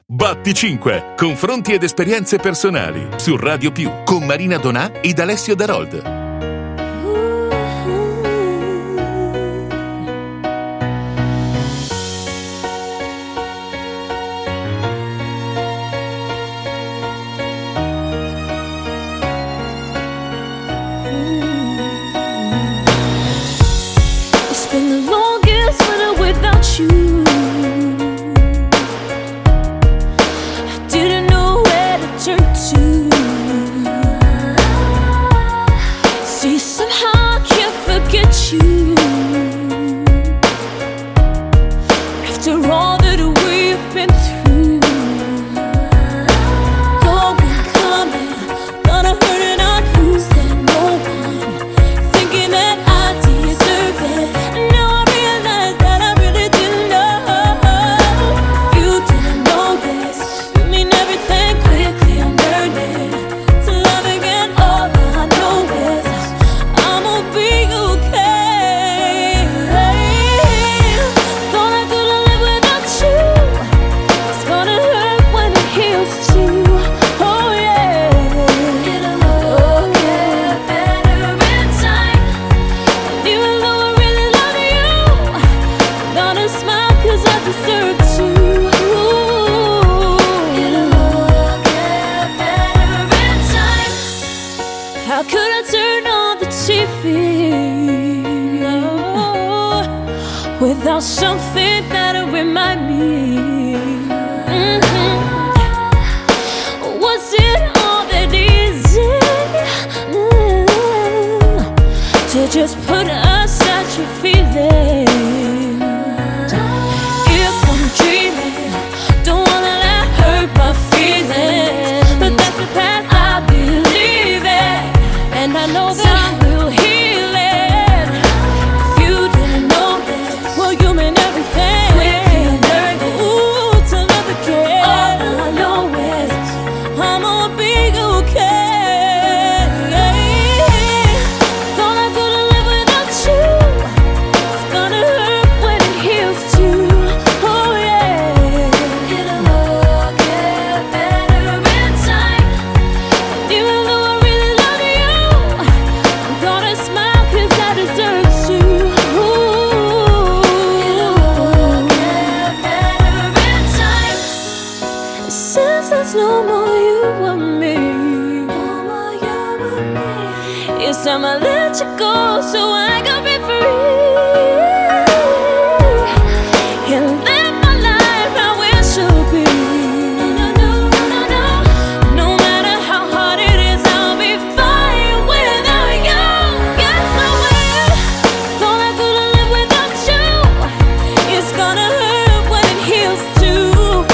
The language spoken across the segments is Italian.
Batti 5. Confronti ed esperienze personali su Radio Più con Marina Donà ed Alessio Darold. Without something that'll remind me, was it all that easy to just put aside your feelings? If I'm dreaming, don't wanna let hurt my feelings, but that's the path I believe in, and I know that time will heal it. If you didn't know this, well, you mean everything. Quickly learn it, ooh, to love again. All I know is I'ma be okay. Thought I couldn't live without you. It's gonna hurt when it heals too. Oh yeah, it'll all get better in time. And even though I really love you, I'm gonna smile 'cause I deserve to. Since there's no more you and me, it's time I let you go so I can be free and live my life how it should be. No matter how hard it is, I'll be fine without you. Yes, I will. Thought I couldn't live without you. It's gonna hurt when it heals too.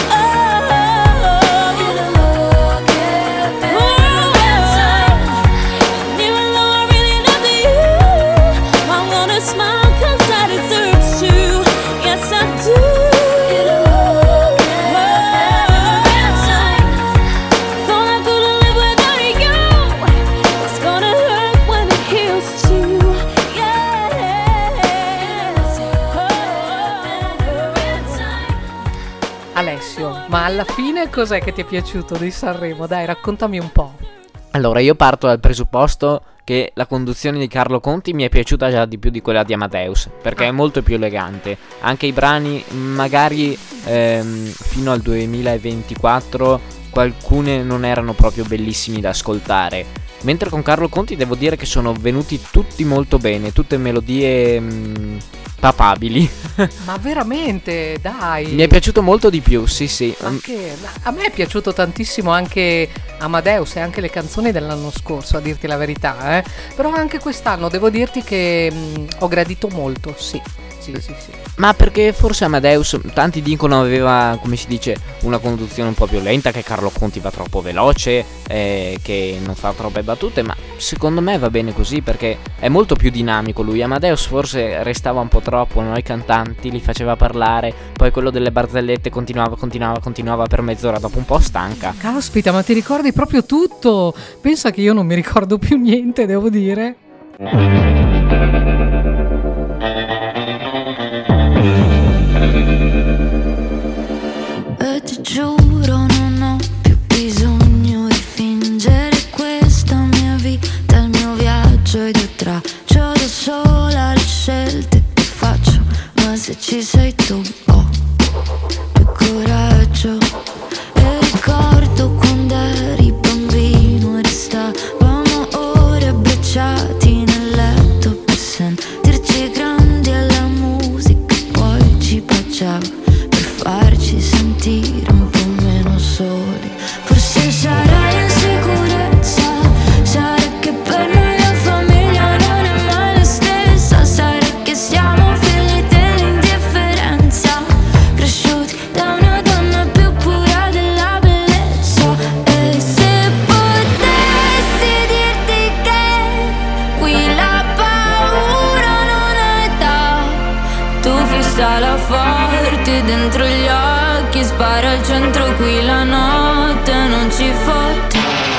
Alessio, ma alla fine cos'è che ti è piaciuto di Sanremo? Dai, raccontami un po'. Allora, io parto dal presupposto che la conduzione di Carlo Conti mi è piaciuta già di più di quella di Amadeus, perché è molto più elegante. Anche i brani, magari fino al 2024, alcune non erano proprio bellissimi da ascoltare. Mentre con Carlo Conti devo dire che sono venuti tutti molto bene, tutte melodie papabili. Ma veramente, dai. Mi è piaciuto molto di più, sì. Anche, a me è piaciuto tantissimo anche Amadeus e anche le canzoni dell'anno scorso, a dirti la verità, Però anche quest'anno devo dirti che ho gradito molto, sì. Ma perché forse Amadeus, tanti dicono, aveva, come si dice, una conduzione un po' più lenta, che Carlo Conti va troppo veloce, che non fa troppe battute, ma secondo me va bene così perché è molto più dinamico lui. Amadeus forse restava un po' troppo, noi cantanti li faceva parlare, poi quello delle barzellette continuava per mezz'ora, dopo un po' stanca. Caspita, ma ti ricordi proprio tutto? Pensa che io non mi ricordo più niente, devo dire. Ti giuro spara al centro qui la notte non ci fotte.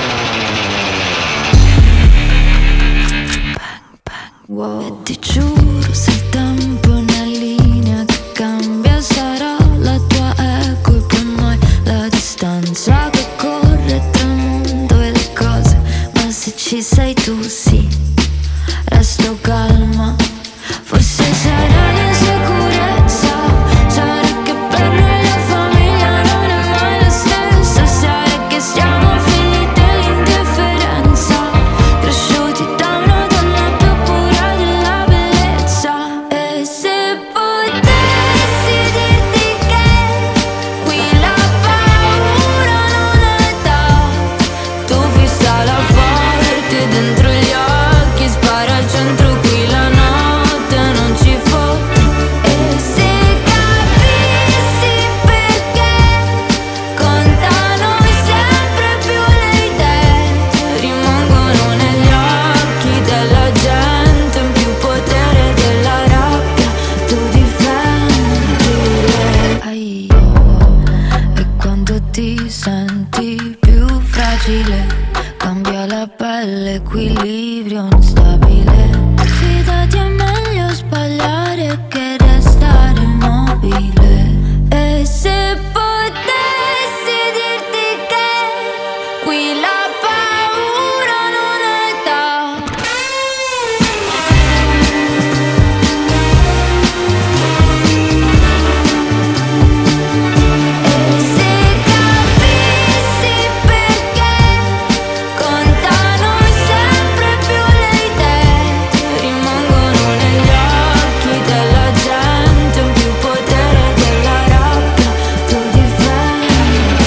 Wow. E ti giuro, se il tempo è una linea che cambia, sarà la tua eco e poi mai la distanza che corre tra il mondo e le cose. Ma se ci sei tu sì, resto calma. Forse sarà l'insicurezza, sarà che per noi la famiglia non è mai la stessa, sarà che siamo figli dell'indifferenza, cresciuti da una donna più pura della bellezza. E se potessi dirti che qui la paura non è età, tu fissala forte dentro gli occhi, spara al centro qui la notte non ci fotte. E se capissi perché contano sempre più le idee, rimangono negli occhi della gente, in più potere della rabbia, tu difendi lei. E quando ti senti più fragile, cambia la pelle, equilibrio instabile. Fidati, è meglio sbagliare che restare immobile. E se potessi dirti che qui la paura non è età, e se capissi perché contano sempre più le idee, rimangono negli occhi della gente, in più potere della rabbia, tu difendi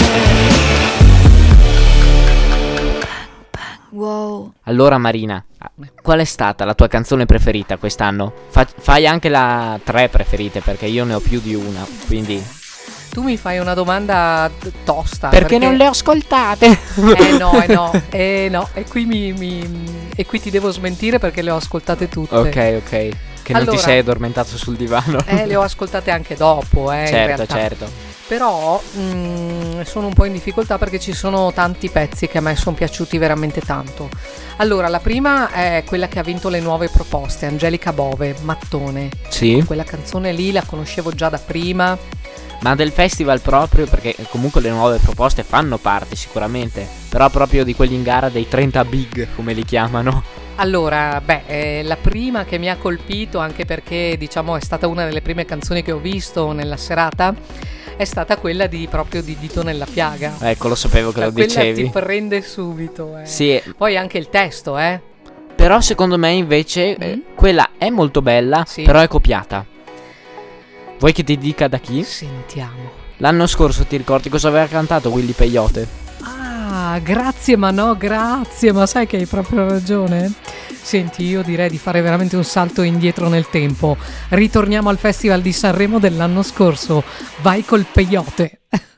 lei. Wow. Allora Marina, qual è stata la tua canzone preferita quest'anno? Fai anche la 3 preferite, perché io ne ho più di una, quindi... Tu mi fai una domanda tosta. Perché non le ho ascoltate? No, e qui ti devo smentire perché le ho ascoltate tutte. Ok, che non Allora, ti sei addormentato sul divano. Le ho ascoltate anche dopo, in realtà. certo. Però sono un po' in difficoltà perché ci sono tanti pezzi che a me sono piaciuti veramente tanto. Allora, la prima è quella che ha vinto le nuove proposte, Angelica Bove, Mattone. Sì. Quella canzone lì la conoscevo già da prima. Ma del festival proprio, perché comunque le nuove proposte fanno parte sicuramente, però proprio di quelli in gara dei 30 big, come li chiamano. Allora, la prima che mi ha colpito, anche perché diciamo è stata una delle prime canzoni che ho visto nella serata, è stata quella proprio di Dito nella piaga. Ecco, lo sapevo che lo quella dicevi. ti prende subito. Sì. Poi anche il testo, Però secondo me invece quella è molto bella, Sì. però è copiata. Vuoi che ti dica da chi? Sentiamo. L'anno scorso ti ricordi cosa aveva cantato Willy Peyote? Ah, grazie, ma sai che hai proprio ragione? Senti, io direi di fare veramente un salto indietro nel tempo. Ritorniamo al Festival di Sanremo dell'anno scorso. Vai col Peyote.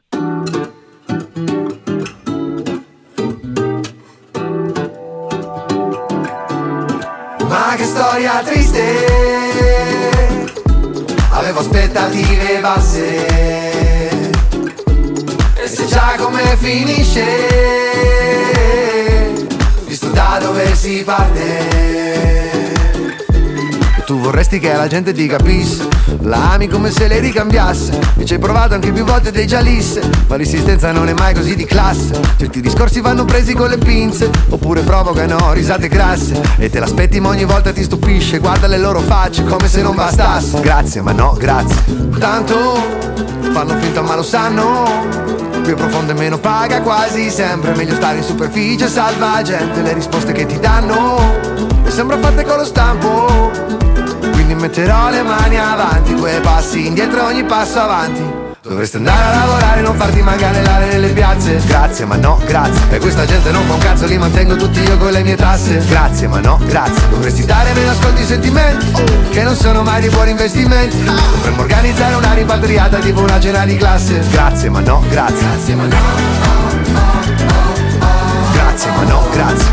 Ma che storia triste, avevo aspettative basse, e se già come finisce, visto da dove si parte. E tu vorresti che la gente ti capisse, la ami come se le ricambiasse, e ci hai provato anche più volte dei già lisse, ma l'insistenza non è mai così di classe. Certi discorsi vanno presi con le pinze, oppure provocano risate grasse, e te l'aspetti ma ogni volta ti stupisce. Guarda le loro facce come se non bastasse. Grazie ma no grazie, tanto fanno finta ma lo sanno, più profondo e meno paga quasi sempre. Meglio stare in superficie, salva gente, le risposte che ti danno e sembra fatte con lo stampo. Quindi metterò le mani avanti, 2 passi indietro, ogni passo avanti. Dovresti andare a lavorare e non farti manganellare nelle piazze. Grazie ma no grazie, e questa gente non fa un cazzo, li mantengo tutti io con le mie tasse. Grazie ma no grazie, dovresti dare meno ascolti i sentimenti, che non sono mai dei buoni investimenti. Dovremmo organizzare una rimpatriata tipo una cena di classe. Grazie ma no grazie, grazie ma no, grazie ma no grazie,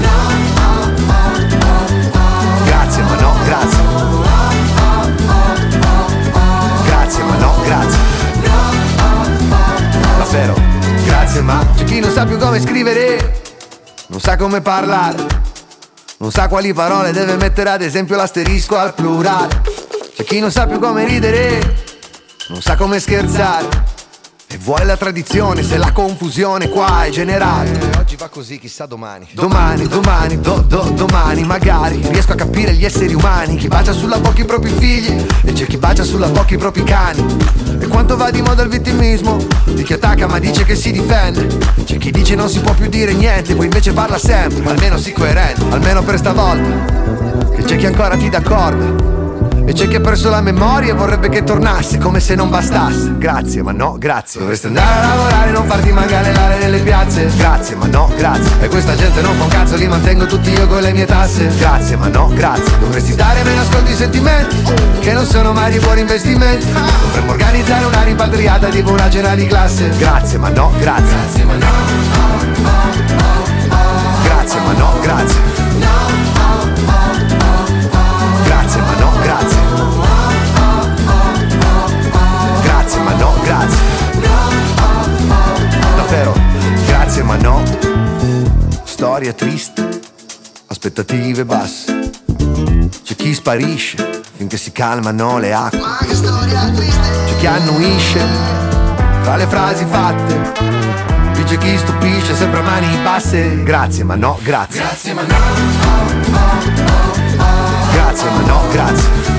grazie ma no grazie, grazie ma no grazie. grazie, ma c'è chi non sa più come scrivere, non sa come parlare, non sa quali parole deve mettere, ad esempio l'asterisco al plurale. C'è chi non sa più come ridere, non sa come scherzare, e vuole la tradizione se la confusione qua è generale. Oggi va così, chissà domani. Domani magari riesco a capire gli esseri umani. Chi bacia sulla bocca i propri figli e c'è chi bacia sulla bocca i propri cani. E quanto va di moda il vittimismo di chi attacca ma dice che si difende. C'è chi dice non si può più dire niente, poi invece parla sempre. Almeno sii coerente, almeno per stavolta. Che c'è chi ancora ti dà corda e c'è chi ha perso la memoria e vorrebbe che tornasse, come se non bastasse. Grazie, ma no, grazie. Dovresti andare a lavorare e non farti manganellare nelle piazze. Grazie, ma no, grazie. E questa gente non fa un cazzo, li mantengo tutti io con le mie tasse. Grazie, ma no, grazie. Dovresti dare meno ascolti ai sentimenti, che non sono mai di buoni investimenti. Dovremmo organizzare una rimpatriata tipo una cena di classe. Grazie, ma no, grazie. Grazie, ma no. Grazie, ma no, grazie. Grazie, ma no, grazie. Grazie, ma no, grazie. Davvero, grazie, ma no. Storia triste, aspettative basse. C'è chi sparisce finché si calmano le acque. C'è chi annuisce tra le frasi fatte. Qui c'è chi stupisce sempre a mani basse. Grazie, ma no, grazie. Grazie, ma no. Grazie, ma no, grazie.